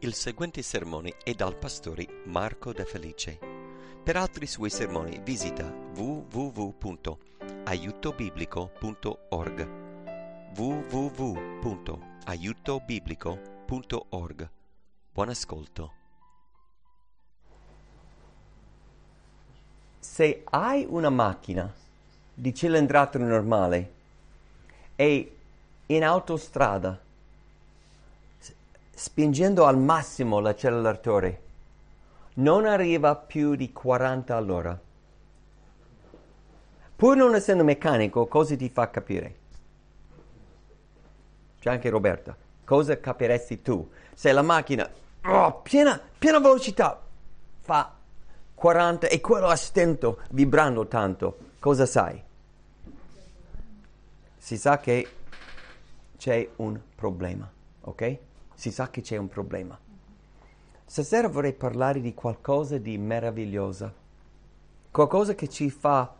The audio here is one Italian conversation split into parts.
Il seguente sermone è dal pastore Marco De Felice. Per altri suoi sermoni visita www.aiutobiblico.org www.aiutobiblico.org. Buon ascolto. Se hai una macchina di cilindrata normale e in autostrada, spingendo al massimo l'acceleratore, non arriva più di 40 all'ora. Pur non essendo meccanico, cosa ti fa capire? C'è anche Roberta. Cosa capiresti tu? Se la macchina, piena velocità, fa 40 e quello a stento, vibrando tanto, cosa sai? Si sa che c'è un problema, ok? Si sa che c'è un problema. Stasera vorrei parlare di qualcosa di meraviglioso, qualcosa che ci fa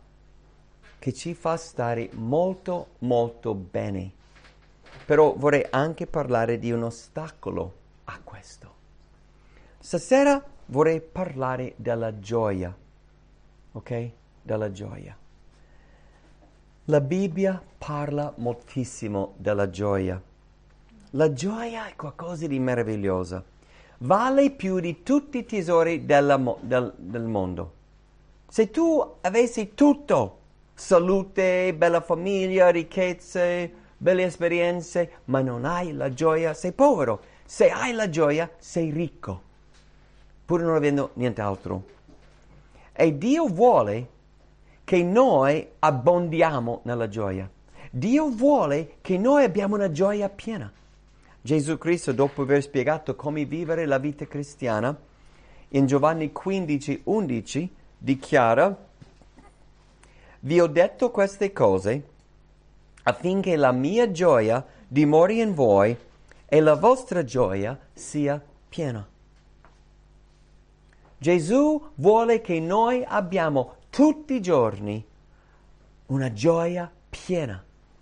stare molto molto bene. Però vorrei anche parlare di un ostacolo a questo. Stasera vorrei parlare della gioia, ok? Della gioia. La Bibbia parla moltissimo della gioia. La gioia è qualcosa di meraviglioso. Vale più di tutti i tesori del mondo. Se tu avessi tutto, salute, bella famiglia, ricchezze, belle esperienze, ma non hai la gioia, sei povero. Se hai la gioia, sei ricco, pur non avendo nient'altro. E Dio vuole che noi abbondiamo nella gioia. Dio vuole che noi abbiamo una gioia piena. Gesù Cristo, dopo aver spiegato come vivere la vita cristiana, in Giovanni 15:11 dichiara: vi ho detto queste cose affinché la mia gioia dimori in voi e la vostra gioia sia piena. Gesù vuole che noi abbiamo tutti i giorni una gioia piena.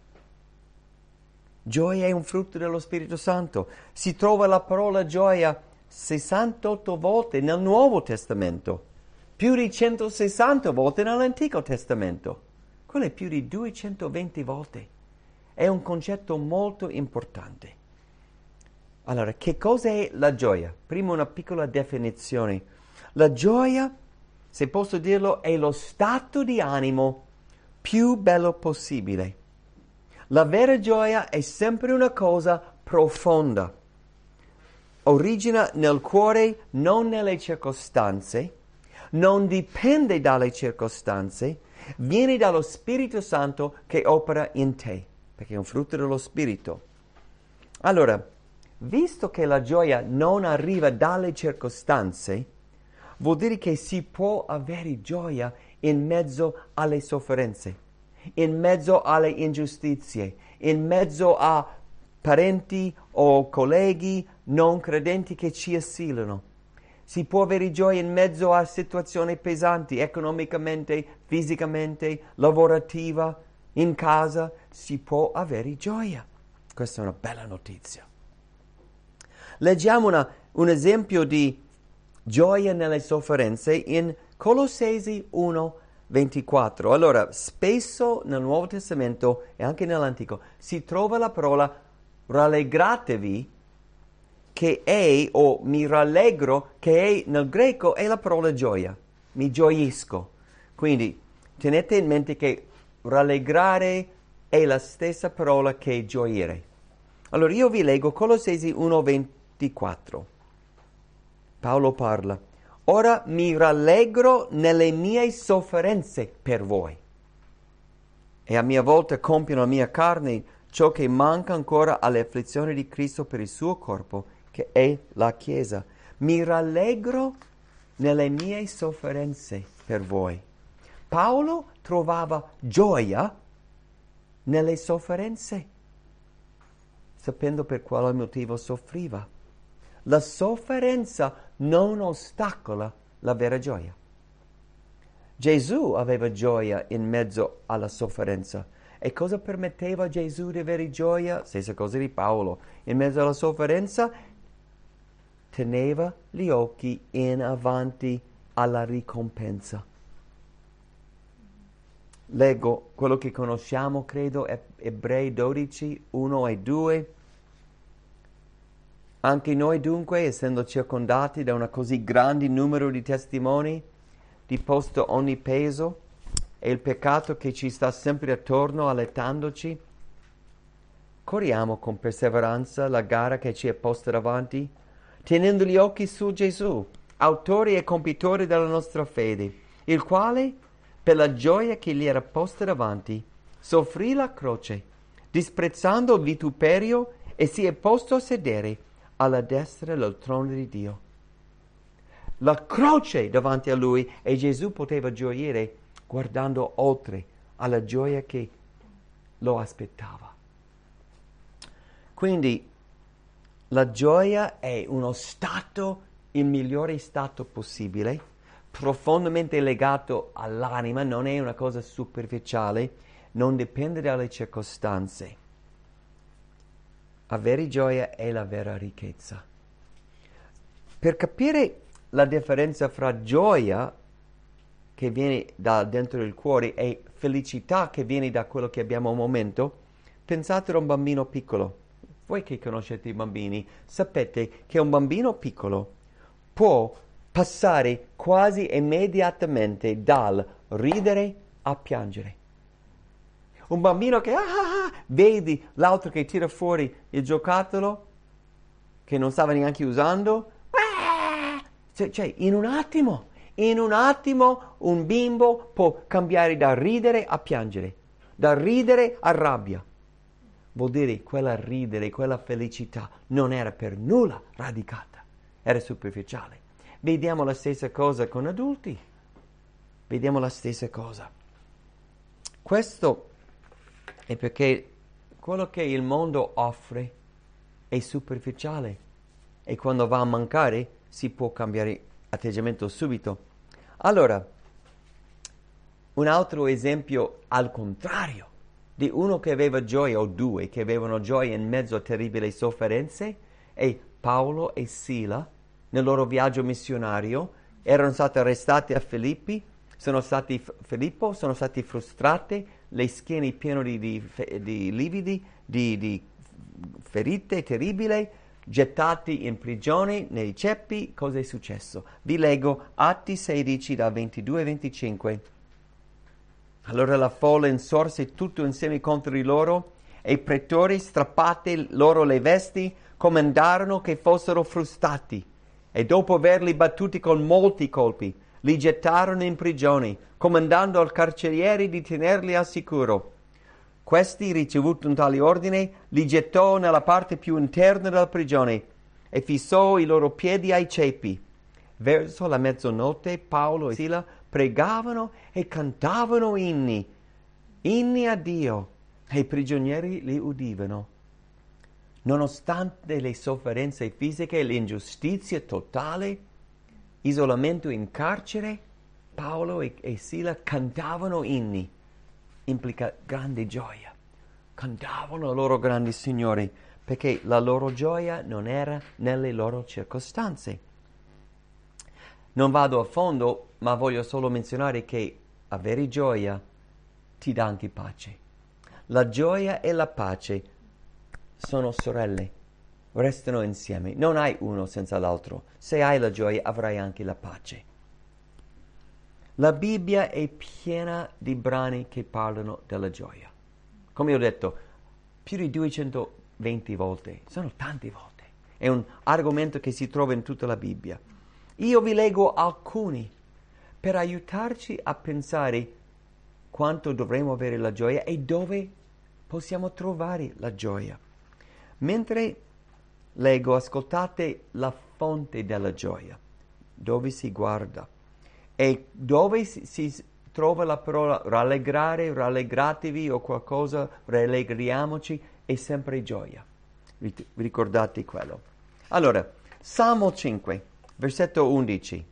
Gioia è un frutto dello Spirito Santo. Si trova la parola gioia 68 volte nel Nuovo Testamento, più di 160 volte nell'Antico Testamento. Quello è più di 220 volte. È un concetto molto importante. Allora, che cosa è la gioia? Prima una piccola definizione. La gioia, se posso dirlo, è lo stato di animo più bello possibile. La vera gioia è sempre una cosa profonda. Origina nel cuore, non nelle circostanze, non dipende dalle circostanze, viene dallo Spirito Santo che opera in te, perché è un frutto dello Spirito. Allora, visto che la gioia non arriva dalle circostanze, vuol dire che si può avere gioia in mezzo alle sofferenze, in mezzo alle ingiustizie, in mezzo a parenti o colleghi non credenti che ci assilano. Si può avere gioia in mezzo a situazioni pesanti, economicamente, fisicamente, lavorativa, in casa. Si può avere gioia. Questa è una bella notizia. Leggiamo un esempio di gioia nelle sofferenze in Colossesi 1:24. Allora, spesso nel Nuovo Testamento e anche nell'Antico si trova la parola rallegratevi, che è, o mi rallegro, che è, nel greco è la parola gioia. Mi gioisco. Quindi tenete in mente che rallegrare è la stessa parola che gioire. Allora io vi leggo Colossesi 1:24. Paolo parla: ora mi rallegro nelle mie sofferenze per voi, e a mia volta compio nella mia carne ciò che manca ancora alle afflizioni di Cristo per il suo corpo, che è la Chiesa. Mi rallegro nelle mie sofferenze per voi. Paolo trovava gioia nelle sofferenze, sapendo per quale motivo soffriva. La sofferenza non ostacola la vera gioia. Gesù aveva gioia in mezzo alla sofferenza. E cosa permetteva a Gesù di avere gioia? Stessa cosa di Paolo. In mezzo alla sofferenza, teneva gli occhi in avanti alla ricompensa. Leggo quello che conosciamo, credo, Ebrei 12, 1 e 2. Anche noi dunque, essendo circondati da un così grande numero di testimoni, deposto ogni peso e il peccato che ci sta sempre attorno allettandoci, corriamo con perseveranza la gara che ci è posta davanti, tenendo gli occhi su Gesù, autore e compitore della nostra fede, il quale, per la gioia che gli era posta davanti, soffrì la croce, disprezzando il vituperio, e si è posto a sedere alla destra del trono di Dio. La croce davanti a lui, e Gesù poteva gioire guardando oltre alla gioia che lo aspettava. Quindi la gioia è uno stato, il migliore stato possibile, profondamente legato all'anima, non è una cosa superficiale, non dipende dalle circostanze. Avere gioia è la vera ricchezza. Per capire la differenza fra gioia che viene da dentro il cuore e felicità che viene da quello che abbiamo al momento, pensate a un bambino piccolo. Voi che conoscete i bambini, sapete che un bambino piccolo può passare quasi immediatamente dal ridere a piangere. Un bambino che vedi l'altro che tira fuori il giocattolo che non stava neanche usando, cioè in un attimo un bimbo può cambiare da ridere a piangere, da ridere a rabbia. Vuol dire quella ridere, quella felicità non era per nulla radicata, era superficiale. Vediamo la stessa cosa con adulti. Vediamo la stessa cosa. Questo è perché quello che il mondo offre è superficiale e quando va a mancare si può cambiare atteggiamento subito. Allora, un altro esempio al contrario di uno che aveva gioia, o due che avevano gioia in mezzo a terribili sofferenze, è Paolo e Sila. Nel loro viaggio missionario erano stati arrestati a Filippo, sono stati frustrati, le schiene piene di lividi, di ferite terribili, gettati in prigione nei ceppi. Cosa è successo? Vi leggo Atti 16 da 22 e 25. Allora la folla insorse tutto insieme contro di loro, e i pretori, strappate loro le vesti, comandarono che fossero frustati, e dopo averli battuti con molti colpi, li gettarono in prigione, comandando al carceriere di tenerli al sicuro. Questi, ricevuto un tale ordine, li gettò nella parte più interna della prigione e fissò i loro piedi ai ceppi. Verso la mezzanotte Paolo e Sila pregavano e cantavano inni a Dio, e i prigionieri li udivano. Nonostante le sofferenze fisiche, l'ingiustizia totale, isolamento in carcere, Paolo e Sila cantavano inni. Implica grande gioia. Cantavano loro grandi signori, perché la loro gioia non era nelle loro circostanze. Non vado a fondo, ma voglio solo menzionare che avere gioia ti dà anche pace. La gioia e la pace sono sorelle, restano insieme. Non hai uno senza l'altro. Se hai la gioia, avrai anche la pace. La Bibbia è piena di brani che parlano della gioia. Come ho detto, più di 220 volte, sono tante volte. È un argomento che si trova in tutta la Bibbia. Io vi leggo alcuni per aiutarci a pensare quanto dovremmo avere la gioia e dove possiamo trovare la gioia. Mentre leggo, ascoltate la fonte della gioia, dove si guarda e dove si trova la parola rallegrare, rallegratevi o qualcosa, rallegriamoci, è sempre gioia. Vi ricordate quello? Allora, Salmo 5, versetto 11.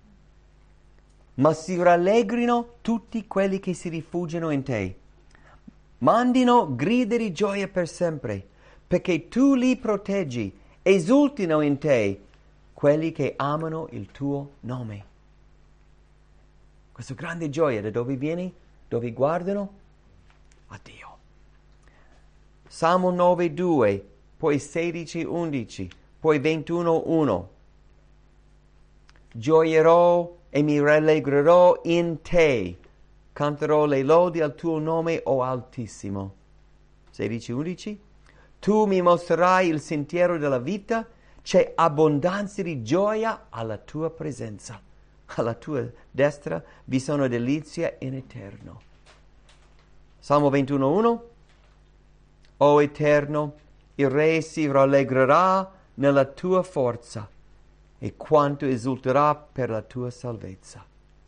Ma si rallegrino tutti quelli che si rifugiano in te. Mandino grida di gioia per sempre, perché tu li proteggi, esultino in te quelli che amano il tuo nome. Questa grande gioia da dove viene? Dove guardano? A Dio. Salmo 9:2, poi 16:11, poi 21:1. Gioierò e mi rallegrerò in te. Canterò le lodi al tuo nome, o Altissimo. 16:11. Tu mi mostrerai il sentiero della vita, c'è abbondanza di gioia alla tua presenza. Alla tua destra vi sono delizie in eterno. Salmo 21:1. O Eterno, il Re si rallegrerà nella tua forza e quanto esulterà per la tua salvezza.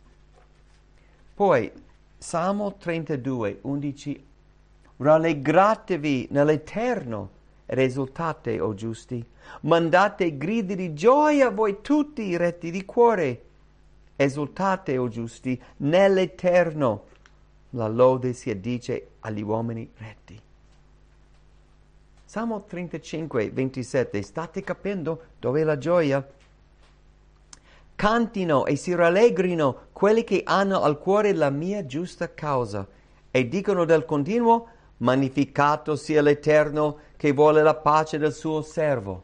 Poi, Salmo 32:11. Rallegratevi nell'Eterno ed esultate, o giusti. Mandate grida di gioia voi tutti i retti di cuore. Esultate, o giusti, nell'Eterno. La lode si addice agli uomini retti. Salmo 35:27. State capendo dov'è la gioia? Cantino e si rallegrino quelli che hanno al cuore la mia giusta causa e dicono del continuo: magnificato sia l'Eterno che vuole la pace del suo servo.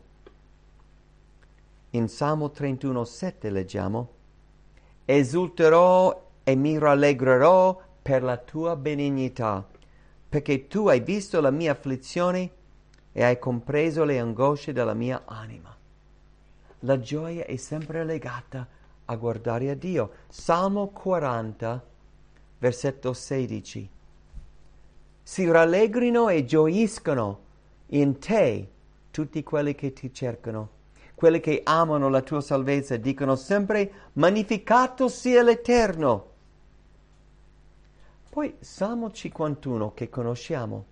In Salmo 31:7 leggiamo: esulterò e mi rallegrerò per la tua benignità, perché tu hai visto la mia afflizione e hai compreso le angosce della mia anima. La gioia è sempre legata a guardare a Dio. Salmo 40, versetto 16. Si rallegrino e gioiscono in te tutti quelli che ti cercano. Quelli che amano la tua salvezza dicono sempre: magnificato sia l'Eterno. Poi Salmo 51, che conosciamo,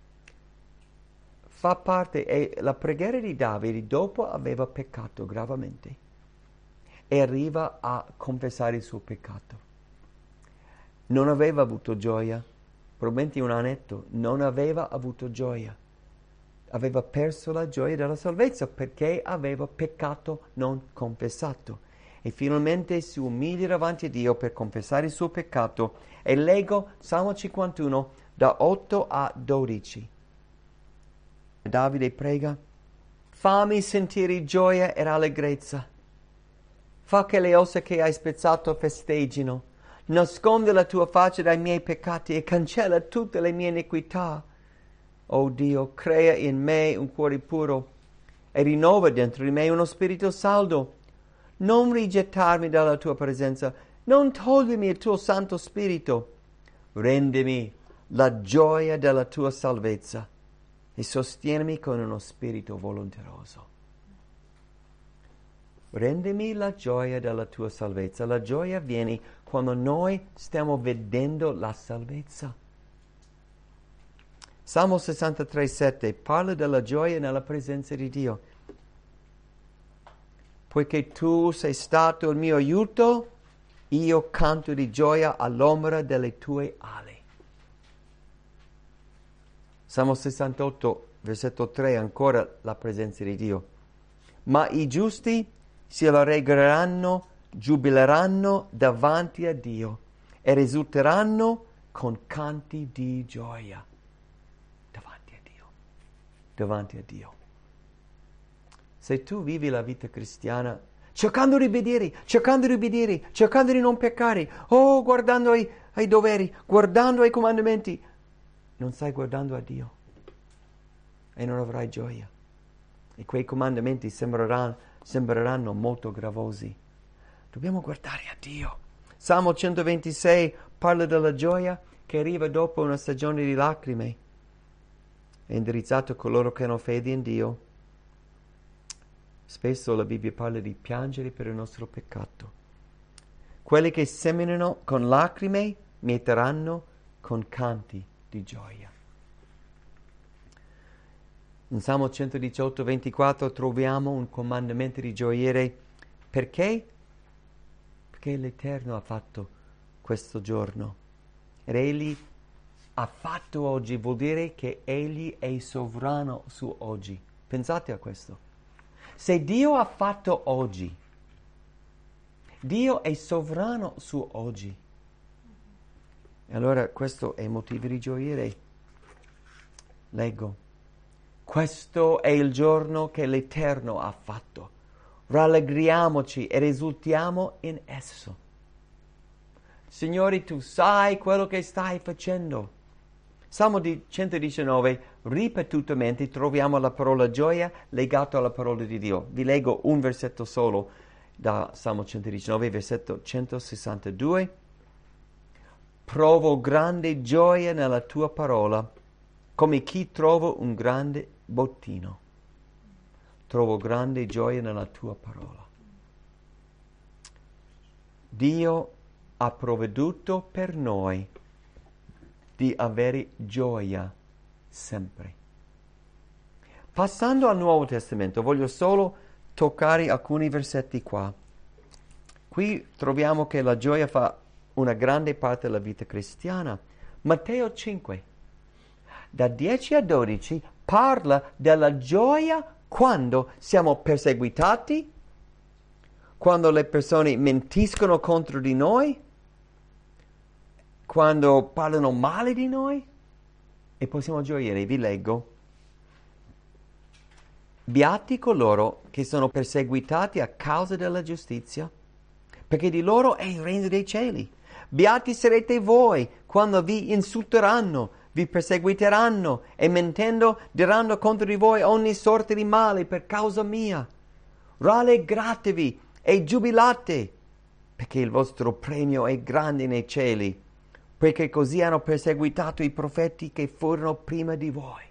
fa parte, è la preghiera di Davide dopo aveva peccato gravemente e arriva a confessare il suo peccato. Non aveva avuto gioia, probabilmente un annetto, non aveva avuto gioia. Aveva perso la gioia della salvezza perché aveva peccato non confessato. E finalmente si umilia davanti a Dio per confessare il suo peccato. E leggo Salmo 51 da 8 a 12. Davide prega: fammi sentire gioia ed allegrezza. Fa che le ossa che hai spezzato festeggino. Nasconde la tua faccia dai miei peccati e cancella tutte le mie iniquità. O Dio, crea in me un cuore puro e rinnova dentro di me uno spirito saldo. Non rigettarmi dalla tua presenza, non togliermi il tuo Santo Spirito. Rendimi la gioia della tua salvezza e sostienimi con uno spirito volonteroso. Rendimi la gioia della tua salvezza. La gioia viene quando noi stiamo vedendo la salvezza. Salmo 63:7 parla della gioia nella presenza di Dio. Poiché tu sei stato il mio aiuto, io canto di gioia all'ombra delle tue ali. Salmo 68, versetto 3, ancora la presenza di Dio. Ma i giusti si rallegreranno, giubileranno davanti a Dio e risulteranno con canti di gioia. Davanti a Dio. Davanti a Dio. Se tu vivi la vita cristiana cercando di obbedire, cercando di non peccare, guardando ai doveri, guardando ai comandamenti, non stai guardando a Dio e non avrai gioia. E quei comandamenti sembreranno molto gravosi. Dobbiamo guardare a Dio. Salmo 126 parla della gioia che arriva dopo una stagione di lacrime. È indirizzato a coloro che hanno fede in Dio. Spesso la Bibbia parla di piangere per il nostro peccato. Quelli che seminano con lacrime mieteranno con canti di gioia. In Salmo 118, 24 troviamo un comandamento di gioire. Perché? Perché l'Eterno ha fatto questo giorno. Ed Egli ha fatto oggi, vuol dire che Egli è sovrano su oggi. Pensate a questo. Se Dio ha fatto oggi, Dio è sovrano su oggi. E allora questo è motivo di gioire. Leggo. Questo è il giorno che l'Eterno ha fatto. Rallegriamoci ed esultiamo in esso. Signore, tu sai quello che stai facendo. Salmo 119, ripetutamente troviamo la parola gioia legata alla parola di Dio. Vi leggo un versetto solo da Salmo 119, versetto 162. Provo grande gioia nella tua parola, come chi trova un grande bottino. Trovo grande gioia nella tua parola. Dio ha provveduto per noi di avere gioia sempre. Passando al Nuovo Testamento, voglio solo toccare alcuni versetti qua. Qui troviamo che la gioia fa una grande parte della vita cristiana. Matteo 5, da 10 a 12, parla della gioia quando siamo perseguitati, quando le persone mentiscono contro di noi, quando parlano male di noi, e possiamo gioire. Vi leggo. Beati coloro che sono perseguitati a causa della giustizia, perché di loro è il regno dei cieli. Beati sarete voi quando vi insulteranno, vi perseguiteranno e mentendo diranno contro di voi ogni sorta di male per causa mia. Rallegratevi e giubilate, perché il vostro premio è grande nei cieli, perché così hanno perseguitato i profeti che furono prima di voi.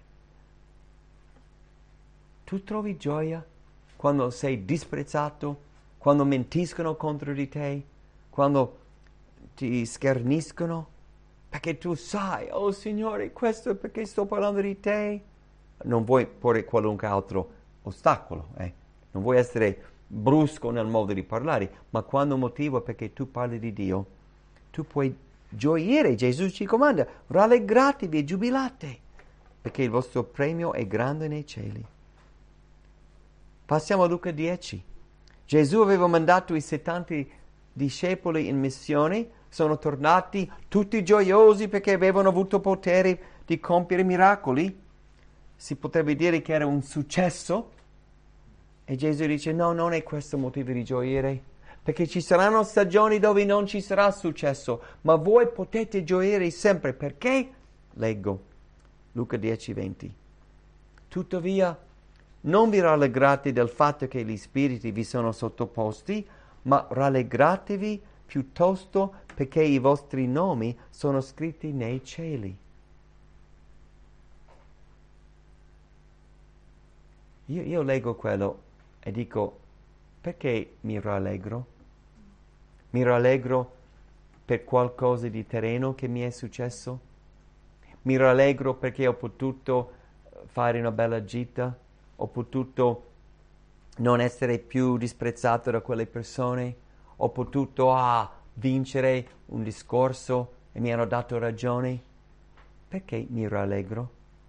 Tu trovi gioia quando sei disprezzato, quando mentiscono contro di te, quando ti scherniscono, perché tu sai, oh Signore, questo è perché sto parlando di te. Non vuoi porre qualunque altro ostacolo, non vuoi essere brusco nel modo di parlare, ma quando motivo è perché tu parli di Dio, tu puoi gioire. Gesù ci comanda, rallegratevi e giubilate, perché il vostro premio è grande nei cieli. Passiamo a Luca 10. Gesù aveva mandato i 70 discepoli in missione, sono tornati tutti gioiosi perché avevano avuto potere di compiere miracoli. Si potrebbe dire che era un successo. E Gesù dice, no, non è questo motivo di gioire, perché ci saranno stagioni dove non ci sarà successo, ma voi potete gioire sempre. Perché? Leggo, Luca 10, 20. Tuttavia, non vi rallegrate del fatto che gli spiriti vi sono sottoposti, ma rallegratevi piuttosto perché i vostri nomi sono scritti nei cieli. Io leggo quello e dico, perché mi rallegro? Mi rallegro per qualcosa di terreno che mi è successo? Mi rallegro perché ho potuto fare una bella gita? Ho potuto non essere più disprezzato da quelle persone? Ho potuto vincere un discorso e mi hanno dato ragione? Perché mi rallegro?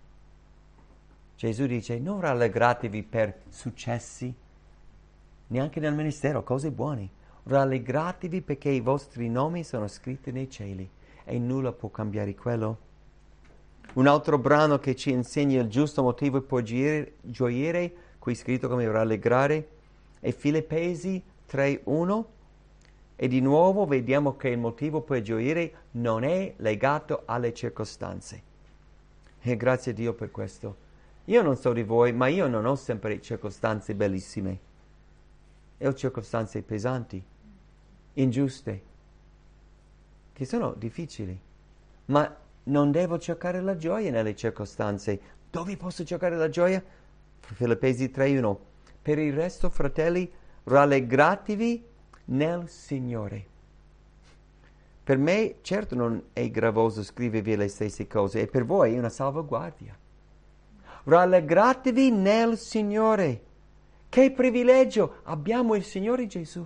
Gesù dice, non rallegratevi per successi, neanche nel ministero, cose buone. Rallegratevi perché i vostri nomi sono scritti nei cieli e nulla può cambiare quello. Un altro brano che ci insegna il giusto motivo per gioire, qui scritto come rallegrare, è Filippesi 3:1, e di nuovo vediamo che il motivo per gioire non è legato alle circostanze. E grazie a Dio per questo. Io non so di voi, ma io non ho sempre circostanze bellissime. E ho circostanze pesanti, ingiuste, che sono difficili. Ma non devo cercare la gioia nelle circostanze. Dove posso cercare la gioia? Filippesi 3:1. Per il resto, fratelli, rallegratevi nel Signore. Per me, certo, non è gravoso scrivervi le stesse cose, e per voi è una salvaguardia. Rallegratevi nel Signore. Che privilegio! Abbiamo il Signore Gesù.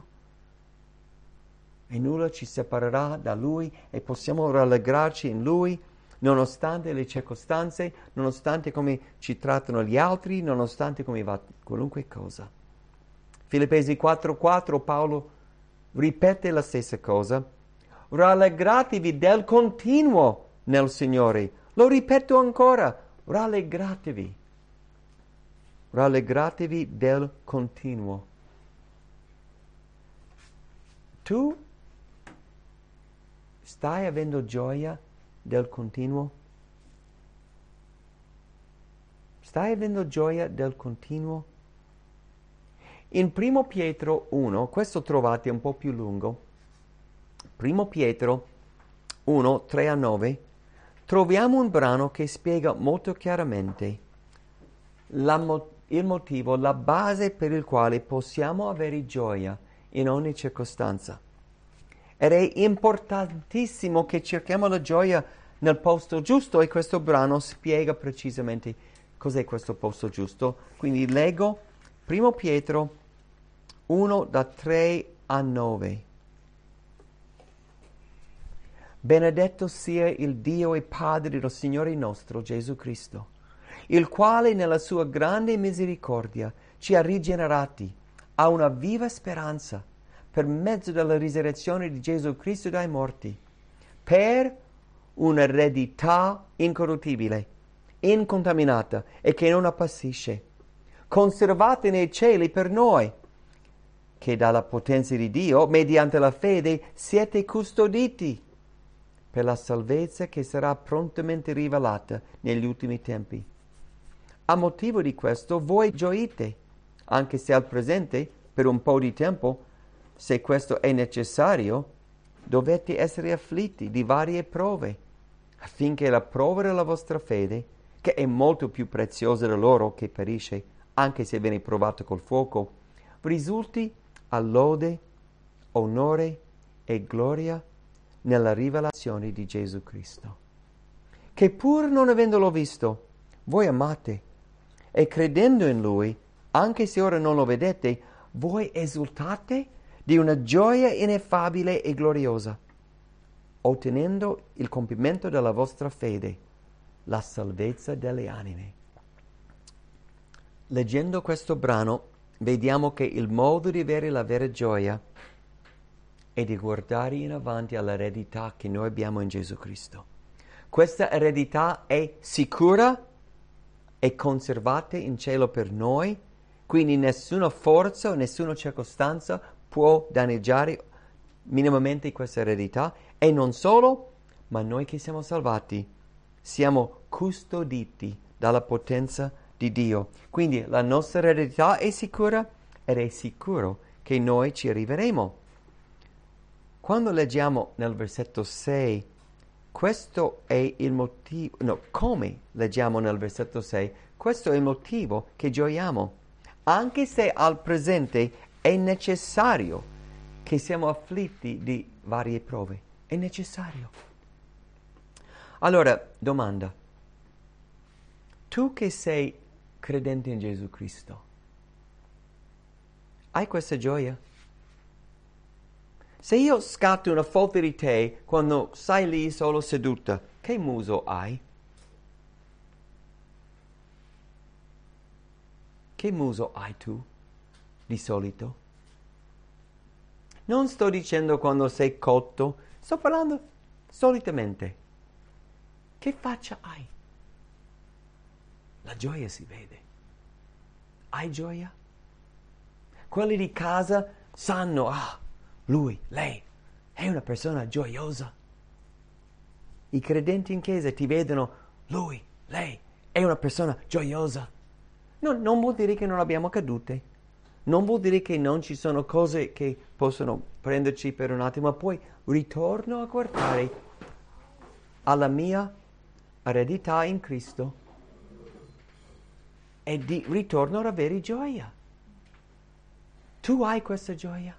E nulla ci separerà da Lui e possiamo rallegrarci in Lui, nonostante le circostanze, nonostante come ci trattano gli altri, nonostante come va qualunque cosa. Filippesi 4:4 Paolo ripete la stessa cosa. Rallegratevi del continuo nel Signore. Lo ripeto ancora, rallegratevi. Rallegratevi del continuo. Tu stai avendo gioia del continuo? Stai avendo gioia del continuo? In 1 Pietro 1, questo trovate un po' più lungo, 1 Pietro 1, 3-9, troviamo un brano che spiega molto chiaramente il motivo, la base per il quale possiamo avere gioia in ogni circostanza. Ed è importantissimo che cerchiamo la gioia nel posto giusto e questo brano spiega precisamente cos'è questo posto giusto. Quindi leggo 1 Pietro 1 da 3-9. Benedetto sia il Dio e Padre del Signore nostro Gesù Cristo, il quale nella sua grande misericordia ci ha rigenerati a una viva speranza per mezzo della risurrezione di Gesù Cristo dai morti, per un'eredità incorruttibile, incontaminata e che non appassisce, conservata nei cieli per noi, che dalla potenza di Dio, mediante la fede, siete custoditi per la salvezza che sarà prontamente rivelata negli ultimi tempi. A motivo di questo voi gioite, anche se al presente, per un po' di tempo, se questo è necessario, dovete essere afflitti di varie prove, affinché la prova della vostra fede, che è molto più preziosa dell'oro che perisce, anche se viene provato col fuoco, risulti a lode, onore e gloria nella rivelazione di Gesù Cristo, che pur non avendolo visto, voi amate, e credendo in Lui, anche se ora non lo vedete, voi esultate di una gioia ineffabile e gloriosa, ottenendo il compimento della vostra fede, la salvezza delle anime. Leggendo questo brano, vediamo che il modo di avere la vera gioia è di guardare in avanti all'eredità che noi abbiamo in Gesù Cristo. Questa eredità è sicura e conservata in cielo per noi, quindi nessuna forza o nessuna circostanza può danneggiare minimamente questa eredità. E non solo, ma noi che siamo salvati siamo custoditi dalla potenza di Dio. Quindi la nostra eredità è sicura ed è sicuro che noi ci arriveremo. Quando leggiamo nel versetto 6, questo è il motivo, come leggiamo nel versetto 6, questo è il motivo che gioiamo, anche se al presente è necessario che siamo afflitti di varie prove. È necessario. Allora, domanda. Tu che sei credente in Gesù Cristo, hai questa gioia? Se io scatto una foto di te quando sei lì solo seduta, che muso hai? Che muso hai tu, di solito? Non sto dicendo quando sei cotto, sto parlando solitamente. Che faccia hai? La gioia si vede. Hai gioia? Quelli di casa sanno, lui, lei, è una persona gioiosa. I credenti in chiesa ti vedono, lui, lei, è una persona gioiosa. Non vuol dire che non abbiamo cadute, non vuol dire che non ci sono cose che possono prenderci per un attimo, ma poi ritorno a guardare alla mia eredità in Cristo e ritorno ad avere gioia. Tu hai questa gioia?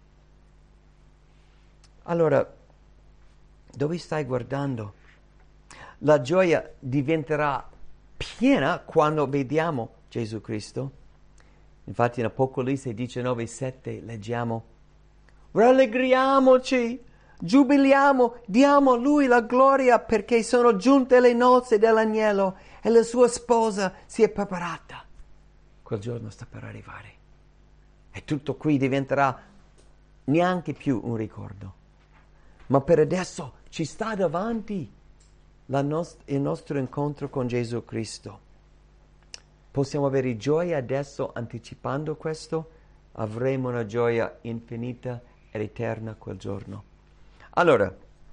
Allora, dove stai guardando? La gioia diventerà piena quando vediamo Gesù Cristo. Infatti in Apocalisse 19:7 leggiamo: rallegriamoci, giubiliamo, diamo a Lui la gloria perché sono giunte le nozze dell'agnello e la sua sposa si è preparata. Quel giorno sta per arrivare e tutto qui diventerà neanche più un ricordo. Ma per adesso ci sta davanti il nostro incontro con Gesù Cristo. Possiamo avere gioia adesso anticipando questo, avremo una gioia infinita ed eterna quel giorno. Allora,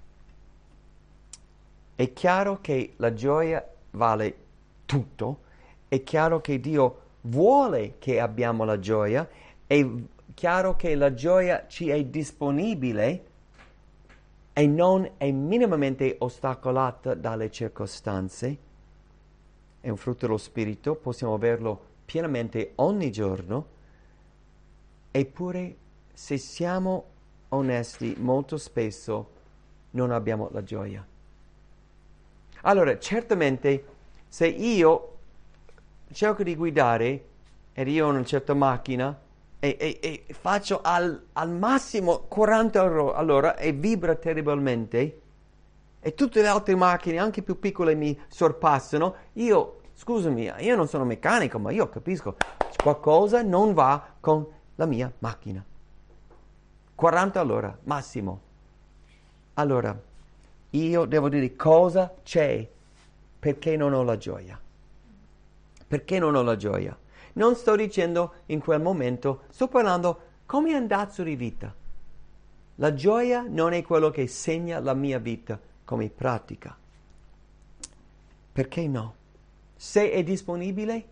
è chiaro che la gioia vale tutto, è chiaro che Dio vuole che abbiamo la gioia, è chiaro che la gioia ci è disponibile e non è minimamente ostacolata dalle circostanze. È un frutto dello Spirito, possiamo averlo pienamente ogni giorno, eppure se siamo onesti molto spesso non abbiamo la gioia. Allora, certamente se io cerco di guidare ed io ho una certa macchina e faccio al massimo 40 all'ora e vibra terribilmente e tutte le altre macchine, anche più piccole, mi sorpassano, scusami, io non sono meccanico, ma io capisco, qualcosa non va con la mia macchina. 40 all'ora, massimo. Allora, io devo dire cosa c'è perché non ho la gioia. Perché non ho la gioia? Non sto dicendo in quel momento, sto parlando come andazzo di vita. La gioia non è quello che segna la mia vita come pratica. Perché no? Se è disponibile,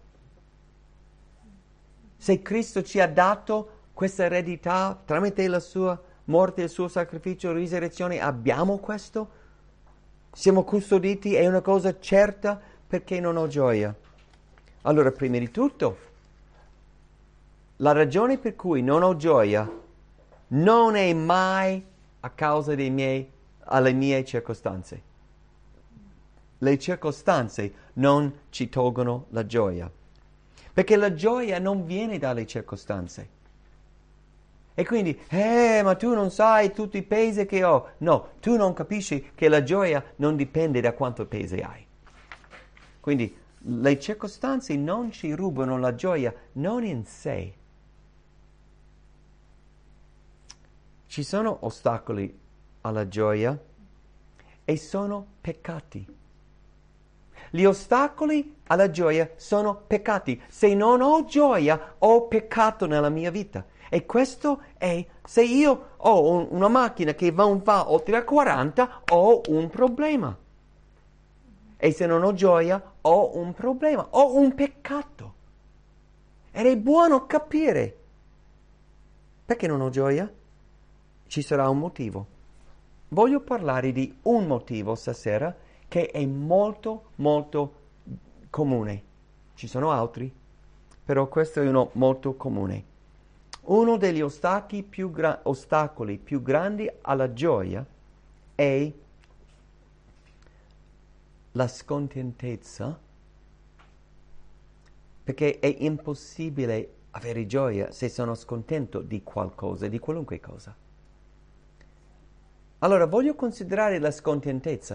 se Cristo ci ha dato questa eredità tramite la sua morte, il suo sacrificio, risurrezione, abbiamo questo? Siamo custoditi, è una cosa certa, perché non ho gioia? Allora, prima di tutto, la ragione per cui non ho gioia non è mai a causa alle mie circostanze. Le circostanze non ci tolgono la gioia, perché la gioia non viene dalle circostanze. E quindi, ma tu non sai tutti i pesi che ho. No, tu non capisci che la gioia non dipende da quanto pesi hai. Quindi le circostanze non ci rubano la gioia, non in sé. Ci sono ostacoli alla gioia e sono peccati. Gli ostacoli alla gioia sono peccati. Se non ho gioia, ho peccato nella mia vita. E questo è, se io ho una macchina che va oltre a 40, ho un problema. E se non ho gioia, ho un problema, ho un peccato. Ed è buono capire. Perché non ho gioia? Ci sarà un motivo. Voglio parlare di un motivo stasera che è molto, molto comune. Ci sono altri, però questo è uno molto comune. Uno degli ostacoli più grandi alla gioia è la scontentezza, perché è impossibile avere gioia se sono scontento di qualcosa, di qualunque cosa. Allora, voglio considerare la scontentezza.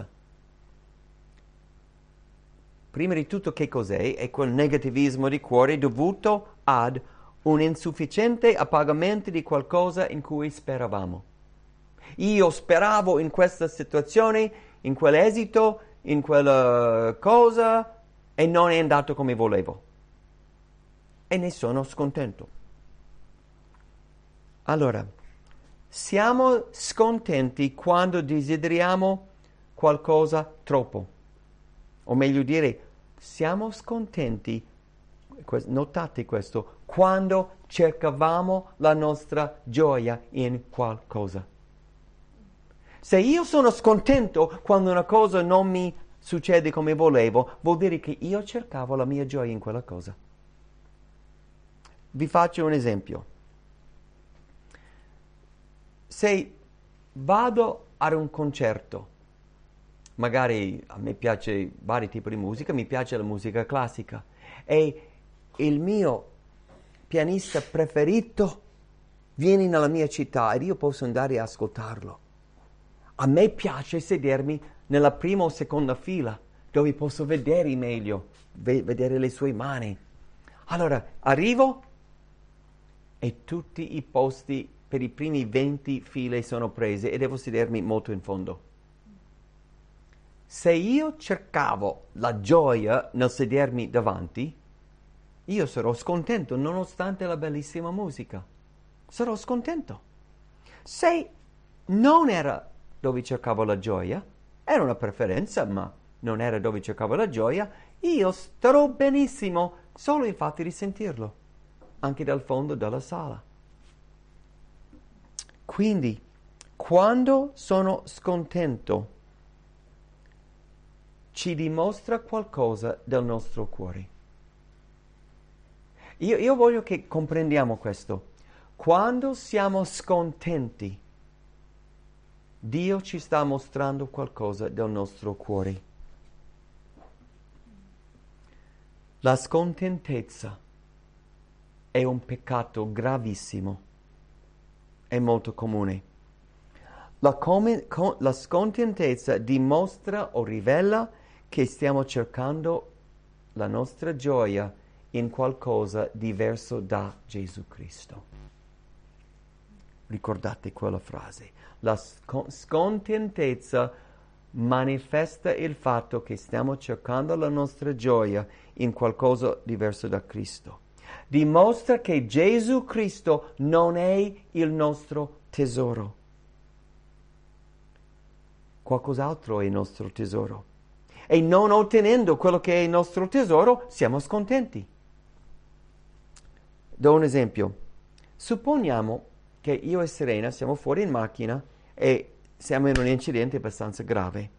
Prima di tutto, che cos'è? È quel negativismo di cuore dovuto ad un insufficiente appagamento di qualcosa in cui speravamo. Io speravo in questa situazione, in quell'esito, in quella cosa, e non è andato come volevo. E ne sono scontento. Allora, siamo scontenti quando desideriamo qualcosa troppo. O meglio dire, siamo scontenti, notate questo, quando cercavamo la nostra gioia in qualcosa. Se io sono scontento quando una cosa non mi succede come volevo, vuol dire che io cercavo la mia gioia in quella cosa. Vi faccio un esempio. Se vado ad un concerto, magari a me piace vari tipi di musica, mi piace la musica classica e il mio pianista preferito viene nella mia città ed io posso andare a ascoltarlo. A me piace sedermi nella prima o seconda fila dove posso vedere meglio, vedere le sue mani. Allora, arrivo e tutti i posti per i primi 20 file sono presi e devo sedermi molto in fondo. Se io cercavo la gioia nel sedermi davanti, io sarò scontento nonostante la bellissima musica. Sarò scontento. Se non era dove cercavo la gioia, era una preferenza, ma non era dove cercavo la gioia, io starò benissimo solo il fatto di sentirlo, anche dal fondo della sala. Quindi, quando sono scontento, ci dimostra qualcosa del nostro cuore. Io voglio che comprendiamo questo. Quando siamo scontenti, Dio ci sta mostrando qualcosa del nostro cuore. La scontentezza è un peccato gravissimo, è molto comune. La scontentezza dimostra o rivela che stiamo cercando la nostra gioia in qualcosa diverso da Gesù Cristo. Ricordate quella frase. La scontentezza manifesta il fatto che stiamo cercando la nostra gioia in qualcosa diverso da Cristo. Dimostra che Gesù Cristo non è il nostro tesoro. Qualcos'altro è il nostro tesoro. E non ottenendo quello che è il nostro tesoro, siamo scontenti. Do un esempio. Supponiamo che io e Serena siamo fuori in macchina e siamo in un incidente abbastanza grave.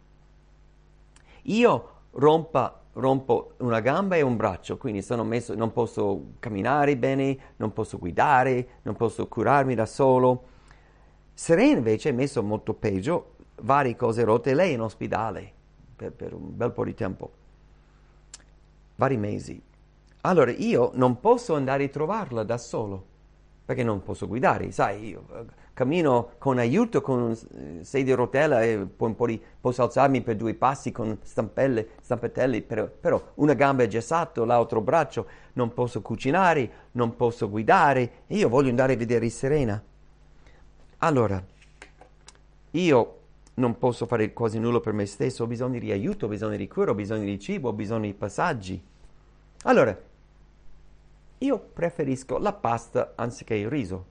Io rompo una gamba e un braccio, quindi non posso camminare bene, non posso guidare, non posso curarmi da solo. Serena invece è messo molto peggio, varie cose rotte, lei è in ospedale per un bel po' di tempo, vari mesi. Allora io non posso andare a trovarla da solo, perché non posso guidare, sai, io cammino con aiuto, con sedia a rotella e posso alzarmi per 2 passi con stampatelli, però una gamba è gessato, l'altro braccio, non posso cucinare, non posso guidare, e io voglio andare a vedere Serena. Allora, io non posso fare quasi nulla per me stesso, ho bisogno di aiuto, ho bisogno di cura, ho bisogno di cibo, ho bisogno di passaggi. Allora, io preferisco la pasta anziché il riso.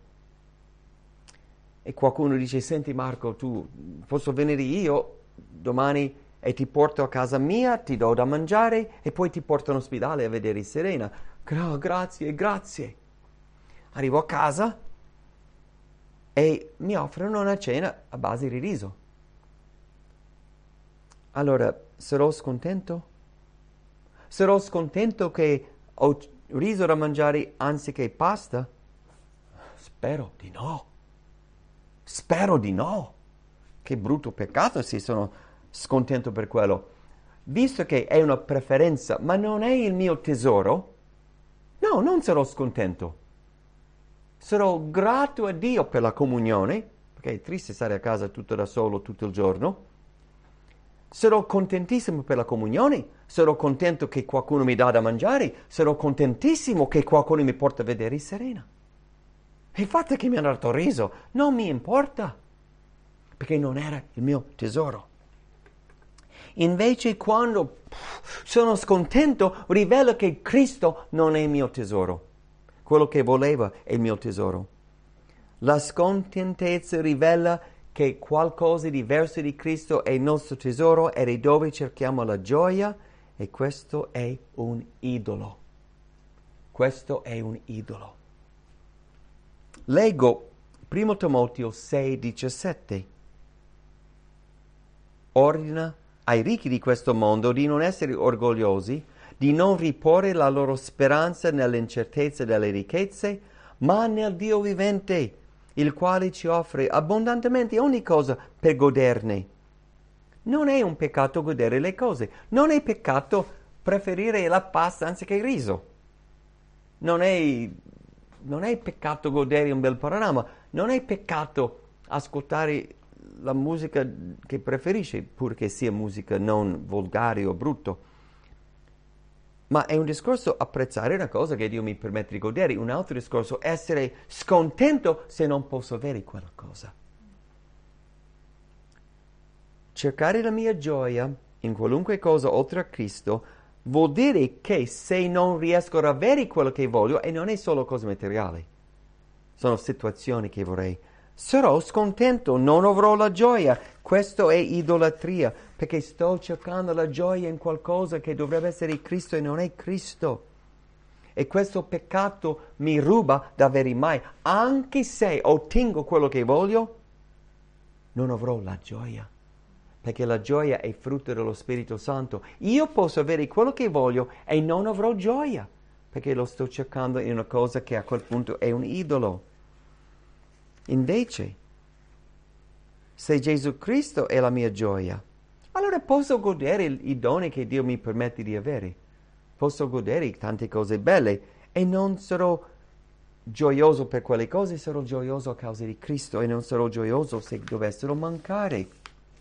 E qualcuno dice, senti Marco, tu posso venire io domani e ti porto a casa mia, ti do da mangiare e poi ti porto in ospedale a vedere Serena. Grazie. Arrivo a casa e mi offrono una cena a base di riso. Allora, sarò scontento? Sarò scontento che ho riso da mangiare anziché pasta? Spero di no. Che brutto peccato se sono scontento per quello. Visto che è una preferenza, ma non è il mio tesoro, no, non sarò scontento. Sarò grato a Dio per la comunione, perché è triste stare a casa tutto da solo tutto il giorno. Sarò contentissimo per la comunione, sarò contento che qualcuno mi dà da mangiare, sarò contentissimo che qualcuno mi porta a vedere Serena. E il fatto che mi hanno dato riso non mi importa, perché non era il mio tesoro. Invece quando sono scontento rivela che Cristo non è il mio tesoro. Quello che voleva è il mio tesoro. La scontentezza rivela che qualcosa diverso di Cristo è il nostro tesoro ed è dove cerchiamo la gioia, e questo è un idolo. Questo è un idolo. Leggo 1 Timoteo 6,17. Ordina ai ricchi di questo mondo di non essere orgogliosi, di non riporre la loro speranza nell'incertezza delle ricchezze, ma nel Dio vivente, il quale ci offre abbondantemente ogni cosa per goderne. Non è un peccato godere le cose, non è peccato preferire la pasta anziché il riso. Non è peccato godere un bel panorama, non è peccato ascoltare la musica che preferisci, purché sia musica non volgare o brutto. Ma è un discorso apprezzare una cosa che Dio mi permette di godere, un altro discorso essere scontento se non posso avere quella cosa. Cercare la mia gioia in qualunque cosa oltre a Cristo vuol dire che se non riesco ad avere quello che voglio, e non è solo cose materiali, sono situazioni che vorrei, sarò scontento, non avrò la gioia. Questo è idolatria, perché sto cercando la gioia in qualcosa che dovrebbe essere Cristo e non è Cristo. E questo peccato mi ruba da avere mai. Anche se ottengo quello che voglio, non avrò la gioia. Perché la gioia è frutto dello Spirito Santo. Io posso avere quello che voglio e non avrò gioia, perché lo sto cercando in una cosa che a quel punto è un idolo. Invece, se Gesù Cristo è la mia gioia, allora posso godere i doni che Dio mi permette di avere. Posso godere tante cose belle e non sarò gioioso per quelle cose, sarò gioioso a causa di Cristo e non sarò gioioso se dovessero mancare.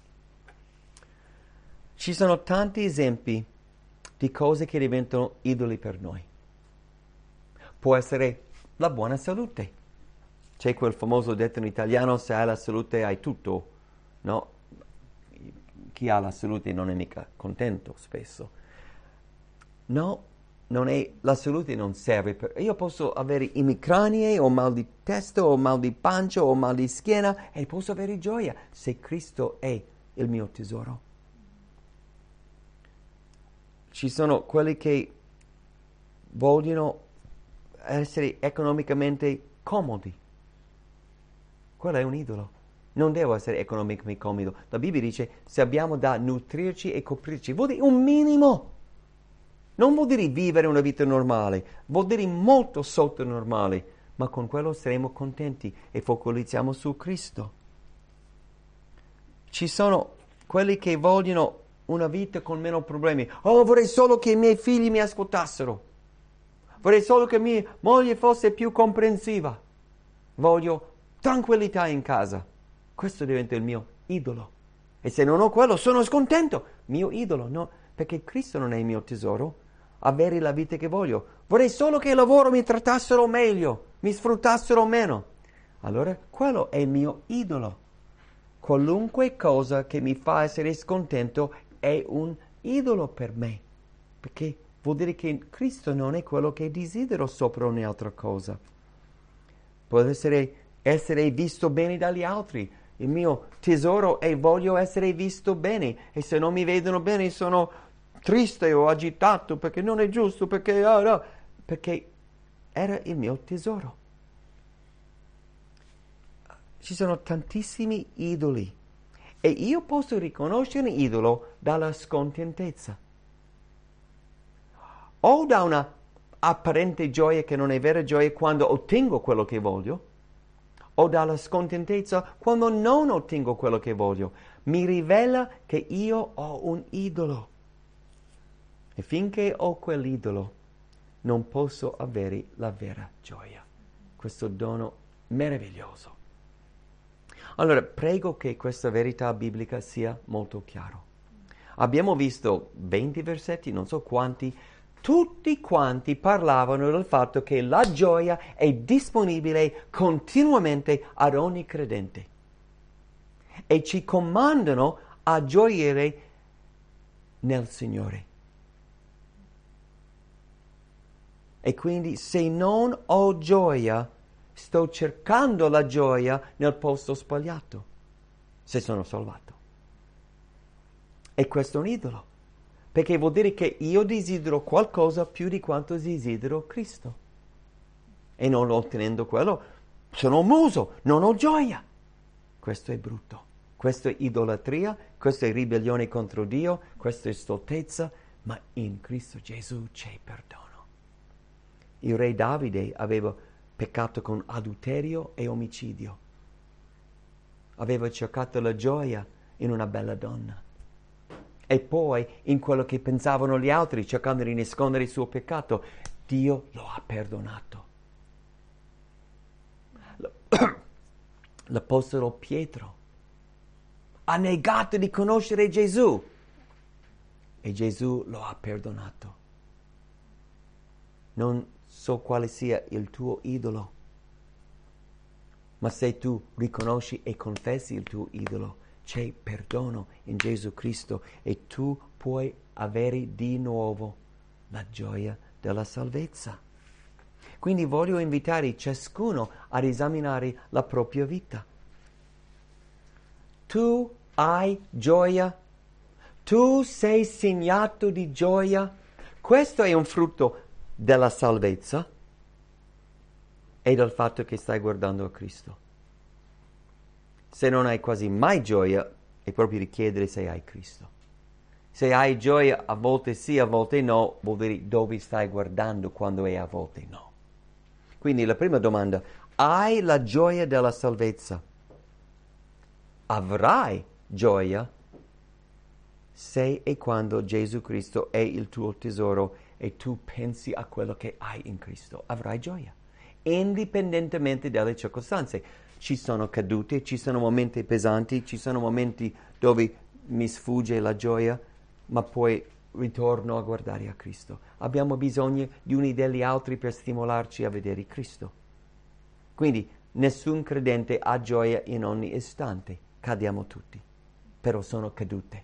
Ci sono tanti esempi di cose che diventano idoli per noi. Può essere la buona salute. C'è quel famoso detto in italiano: se hai la salute hai tutto, no? Chi ha la salute non è mica contento spesso. No, la salute non serve io posso avere emicranie o mal di testa o mal di pancia o mal di schiena e posso avere gioia se Cristo è il mio tesoro. Ci sono quelli che vogliono essere economicamente comodi. Quello è un idolo. Non devo essere economicamente comodo. La Bibbia dice: se abbiamo da nutrirci e coprirci, vuol dire un minimo. Non vuol dire vivere una vita normale, vuol dire molto sotto normale, ma con quello saremo contenti e focalizziamo su Cristo. Ci sono quelli che vogliono una vita con meno problemi. Oh, vorrei solo che i miei figli mi ascoltassero. Vorrei solo che mia moglie fosse più comprensiva. Voglio tranquillità in casa. Questo diventa il mio idolo. E se non ho quello, sono scontento. Mio idolo, no, perché Cristo non è il mio tesoro. Avere la vita che voglio. Vorrei solo che il lavoro mi trattassero meglio, mi sfruttassero meno. Allora, quello è il mio idolo. Qualunque cosa che mi fa essere scontento è un idolo per me, perché vuol dire che Cristo non è quello che desidero sopra ogni altra cosa. Può essere visto bene dagli altri. Il mio tesoro è voglio essere visto bene, e se non mi vedono bene sono triste o agitato perché non è giusto, perché era il mio tesoro. Ci sono tantissimi idoli e io posso riconoscere un idolo dalla scontentezza o da una apparente gioia che non è vera gioia quando ottengo quello che voglio, o dalla scontentezza quando non ottengo quello che voglio. Mi rivela che io ho un idolo e finché ho quell'idolo non posso avere la vera gioia, questo dono meraviglioso. Allora, prego che questa verità biblica sia molto chiara. Abbiamo visto 20 versetti, non so quanti, tutti quanti parlavano del fatto che la gioia è disponibile continuamente ad ogni credente. E ci comandano a gioire nel Signore. E quindi se non ho gioia, sto cercando la gioia nel posto sbagliato, se sono salvato. E questo è un idolo, perché vuol dire che io desidero qualcosa più di quanto desidero Cristo. E non ottenendo quello, sono muso, non ho gioia. Questo è brutto, questo è idolatria, questo è ribellione contro Dio, questo è stoltezza, ma in Cristo Gesù c'è perdono. Il re Davide aveva peccato con adulterio e omicidio. Aveva cercato la gioia in una bella donna. E poi in quello che pensavano gli altri, cercando di nascondere il suo peccato, Dio lo ha perdonato. L'apostolo Pietro ha negato di conoscere Gesù e Gesù lo ha perdonato. non so quale sia il tuo idolo, ma se tu riconosci e confessi il tuo idolo, c'è perdono in Gesù Cristo e tu puoi avere di nuovo la gioia della salvezza. Quindi voglio invitare ciascuno ad esaminare la propria vita. Tu hai gioia? Tu sei segnato di gioia? Questo è un frutto della salvezza e del fatto che stai guardando a Cristo. Se non hai quasi mai gioia, è proprio di chiedere se hai Cristo. Se hai gioia, a volte sì, a volte no, vuol dire dove stai guardando quando è a volte no. Quindi la prima domanda, hai la gioia della salvezza? Avrai gioia se e quando Gesù Cristo è il tuo tesoro e tu pensi a quello che hai in Cristo. Avrai gioia, indipendentemente dalle circostanze. Ci sono cadute, ci sono momenti pesanti, ci sono momenti dove mi sfugge la gioia, ma poi ritorno a guardare a Cristo. Abbiamo bisogno di uni degli altri per stimolarci a vedere Cristo. Quindi nessun credente ha gioia in ogni istante. Cadiamo tutti, però sono cadute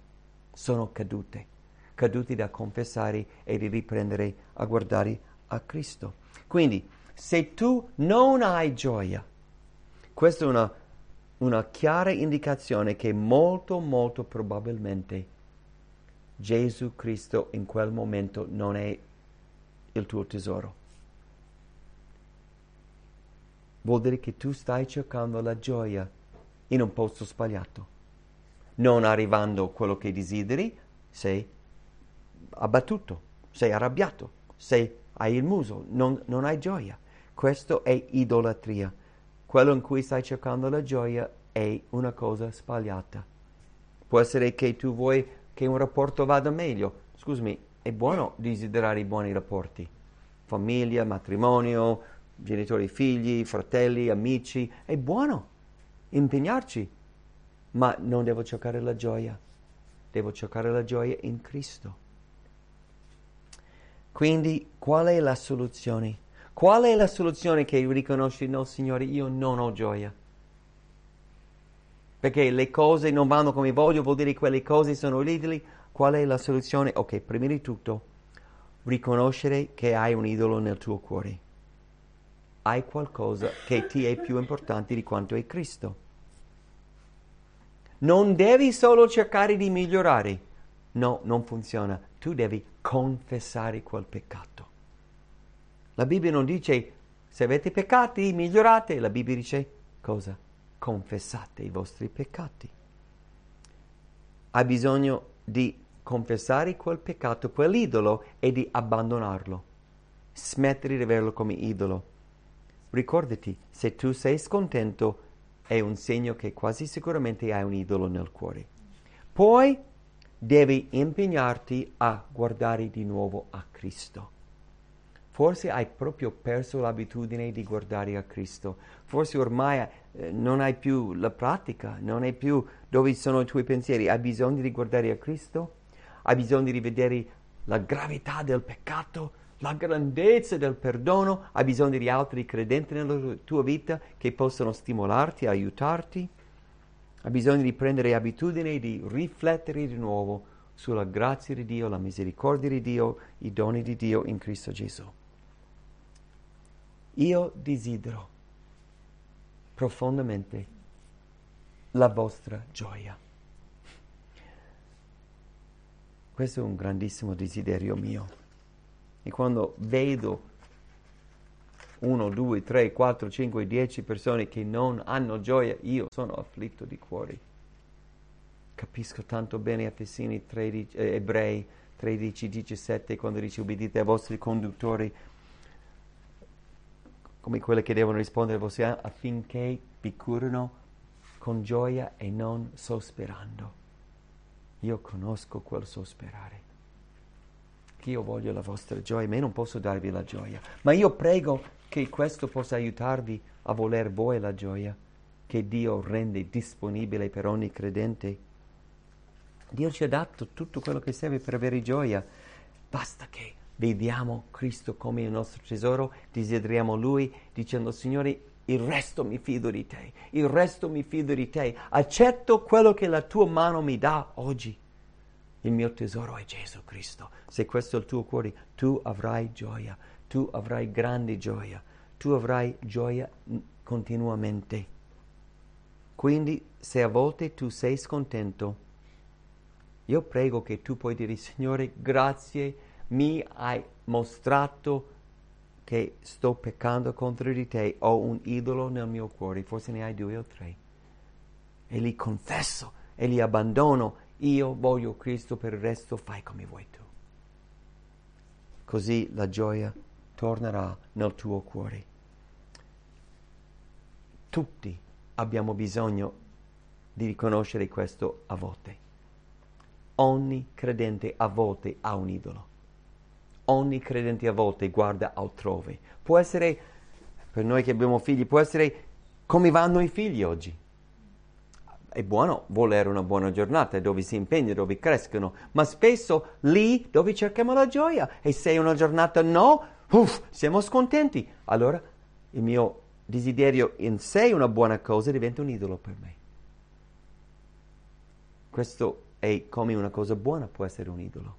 da confessare e di riprendere a guardare a Cristo. Quindi, se tu non hai gioia, questa è una chiara indicazione che molto probabilmente Gesù Cristo in quel momento non è il tuo tesoro. Vuol dire che tu stai cercando la gioia in un posto sbagliato. Non arrivando a quello che desideri, sei abbattuto, sei arrabbiato, hai il muso, non hai gioia. Questo è idolatria. Quello in cui stai cercando la gioia è una cosa sbagliata. Può essere che tu vuoi che un rapporto vada meglio. Scusami, è buono desiderare buoni rapporti. Famiglia, matrimonio, genitori, figli, fratelli, amici. È buono impegnarci. Ma non devo cercare la gioia. Devo cercare la gioia in Cristo. Quindi, qual è la soluzione? Qual è la soluzione che riconosci? No, Signore, io non ho gioia. Perché le cose non vanno come voglio, vuol dire che quelle cose sono idoli. Qual è la soluzione? Ok, prima di tutto, riconoscere che hai un idolo nel tuo cuore. Hai qualcosa che ti è più importante di quanto è Cristo. Non devi solo cercare di migliorare. No, non funziona. Tu devi confessare quel peccato. La Bibbia non dice, se avete peccati, migliorate. La Bibbia dice, cosa? Confessate i vostri peccati. Hai bisogno di confessare quel peccato, quell'idolo, e di abbandonarlo. Smettere di averlo come idolo. Ricordati, se tu sei scontento, è un segno che quasi sicuramente hai un idolo nel cuore. Poi devi impegnarti a guardare di nuovo a Cristo. Forse hai proprio perso l'abitudine di guardare a Cristo. Forse ormai non hai più la pratica, non hai più dove sono i tuoi pensieri. Hai bisogno di guardare a Cristo? Hai bisogno di vedere la gravità del peccato, la grandezza del perdono? Hai bisogno di altri credenti nella tua vita che possono stimolarti, aiutarti? Hai bisogno di prendere abitudine di riflettere di nuovo sulla grazia di Dio, la misericordia di Dio, i doni di Dio in Cristo Gesù. Io desidero profondamente la vostra gioia. Questo è un grandissimo desiderio mio. E quando vedo 1, 2, 3, 4, 5, 10 persone che non hanno gioia, io sono afflitto di cuore. Capisco tanto bene Efesini 13, Ebrei 13, 17, quando dice ubbidite ai vostri conduttori, come quelli che devono rispondere ai vostri affinché vi curino con gioia e non sosperando. Io conosco quel sosperare. Che io voglio la vostra gioia, ma io non posso darvi la gioia. Ma io prego che questo possa aiutarvi a voler voi la gioia che Dio rende disponibile per ogni credente. Dio ci ha dato tutto quello che serve per avere gioia. Basta che vediamo Cristo come il nostro tesoro, desideriamo Lui, dicendo: Signore, il resto mi fido di te, il resto mi fido di te, accetto quello che la tua mano mi dà oggi. Il mio tesoro è Gesù Cristo. Se questo è il tuo cuore, tu avrai gioia, tu avrai grande gioia, tu avrai gioia continuamente. Quindi, se a volte tu sei scontento, io prego che tu puoi dire: Signore, grazie, mi hai mostrato che sto peccando contro di te, ho un idolo nel mio cuore, forse ne hai 2 o 3, e li confesso e li abbandono. Io voglio Cristo, per il resto fai come vuoi tu. Così la gioia tornerà nel tuo cuore. Tutti abbiamo bisogno di riconoscere questo a volte. Ogni credente a volte ha un idolo. Ogni credente a volte guarda altrove. Può essere, per noi che abbiamo figli, può essere come vanno i figli oggi. È buono volere una buona giornata dove si impegnano, dove crescono, ma spesso lì dove cerchiamo la gioia. E se una giornata no, siamo scontenti. Allora il mio desiderio in sé è una buona cosa, diventa un idolo per me. Questo è come una cosa buona può essere un idolo.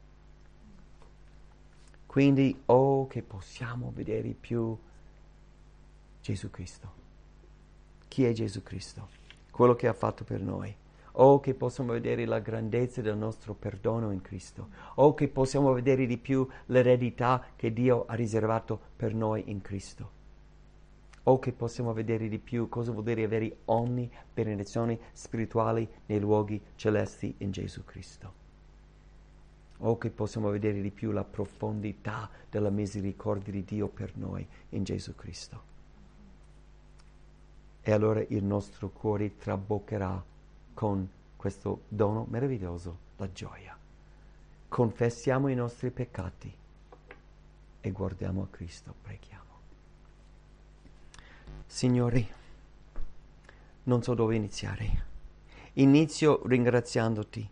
Quindi, che possiamo vedere più Gesù Cristo. Chi è Gesù Cristo? Quello che ha fatto per noi. Che possiamo vedere la grandezza del nostro perdono in Cristo. Che possiamo vedere di più l'eredità che Dio ha riservato per noi in Cristo. Che possiamo vedere di più cosa vuol dire avere ogni benedizione spirituale nei luoghi celesti in Gesù Cristo. Che possiamo vedere di più la profondità della misericordia di Dio per noi in Gesù Cristo. E allora il nostro cuore traboccherà con questo dono meraviglioso, la gioia. Confessiamo i nostri peccati e guardiamo a Cristo, preghiamo. Signore, non so dove iniziare. Inizio ringraziandoti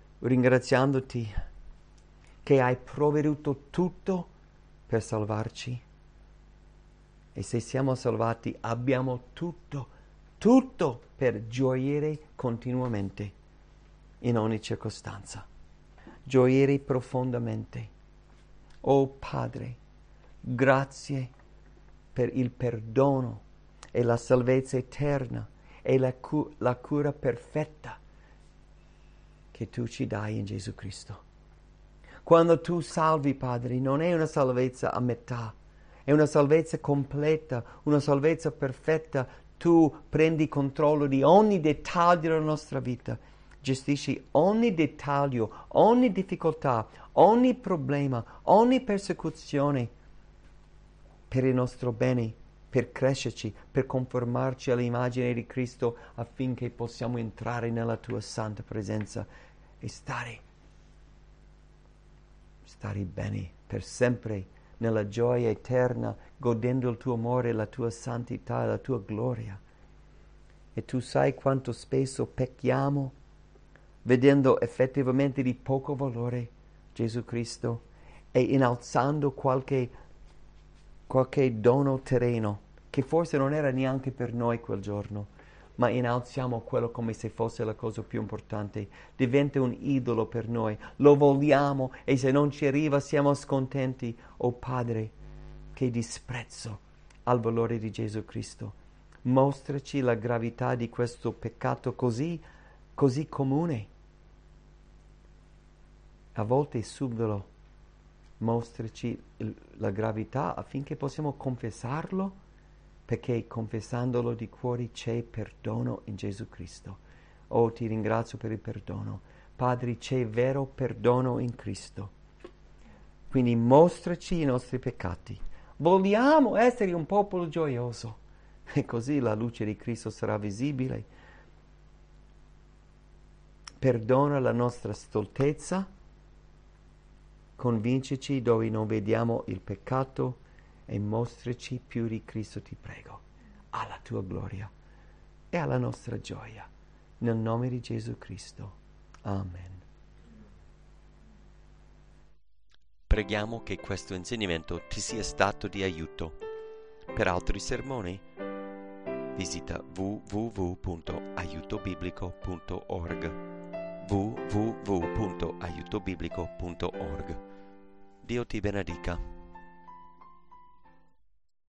che hai provveduto tutto per salvarci. E se siamo salvati abbiamo tutto per gioire continuamente in ogni circostanza. Gioire profondamente. Padre, grazie per il perdono e la salvezza eterna e la cura perfetta che tu ci dai in Gesù Cristo. Quando tu salvi, Padre, non è una salvezza a metà, è una salvezza completa, una salvezza perfetta. Tu prendi controllo di ogni dettaglio della nostra vita, gestisci ogni dettaglio, ogni difficoltà, ogni problema, ogni persecuzione per il nostro bene, per crescerci, per conformarci all'immagine di Cristo, affinché possiamo entrare nella tua santa presenza e stare bene per sempre nella gioia eterna, godendo il tuo amore, la tua santità e la tua gloria. E tu sai quanto spesso pecchiamo, vedendo effettivamente di poco valore Gesù Cristo e innalzando qualche dono terreno, che forse non era neanche per noi quel giorno, ma innalziamo quello come se fosse la cosa più importante. Diventa un idolo per noi, lo vogliamo e se non ci arriva siamo scontenti. Padre, che disprezzo al valore di Gesù Cristo. Mostraci la gravità di questo peccato così comune. A volte subdolo, mostraci la gravità affinché possiamo confessarlo, perché confessandolo di cuore c'è perdono in Gesù Cristo. Ti ringrazio per il perdono. Padre, c'è vero perdono in Cristo. Quindi mostraci i nostri peccati. Vogliamo essere un popolo gioioso e così la luce di Cristo sarà visibile. Perdona la nostra stoltezza, convincici dove non vediamo il peccato e mostraci più di Cristo, ti prego, alla tua gloria e alla nostra gioia. Nel nome di Gesù Cristo. Amen. Preghiamo che questo insegnamento ti sia stato di aiuto. Per altri sermoni visita www.aiutobiblico.org www.aiutobiblico.org. Dio ti benedica.